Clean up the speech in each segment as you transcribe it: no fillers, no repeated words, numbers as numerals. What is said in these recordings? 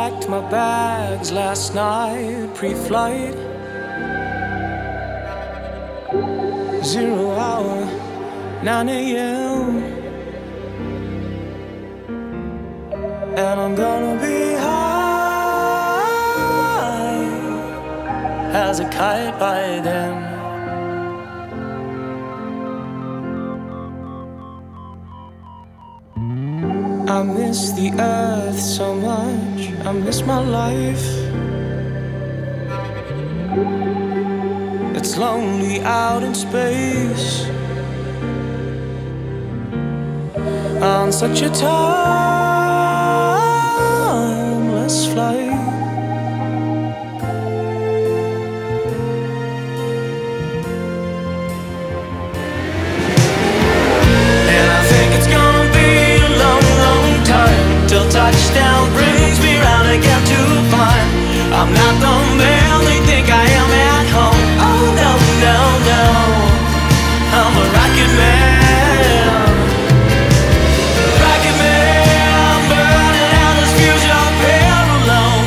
packed my bags last night, pre-flight. 0 hour, 9 a.m. And I'm gonna be high as a kite by then. I miss the earth so much, I miss my life. It's lonely out in space on such a timeless flight. And I think it's gonna be a long, long time till touchdown brings me round again to find I'm not the man they think I am at home. Oh no, no, no, I'm a rocket man. Rocket man, burning out this fusion pair alone.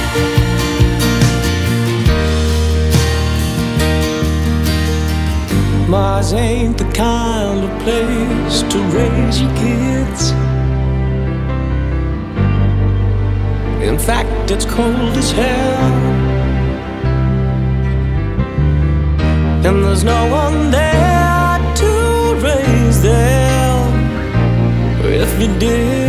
Mars ain't the kind of place to raise your kids. In fact, it's cold as hell, and there's no one there to raise them if you did.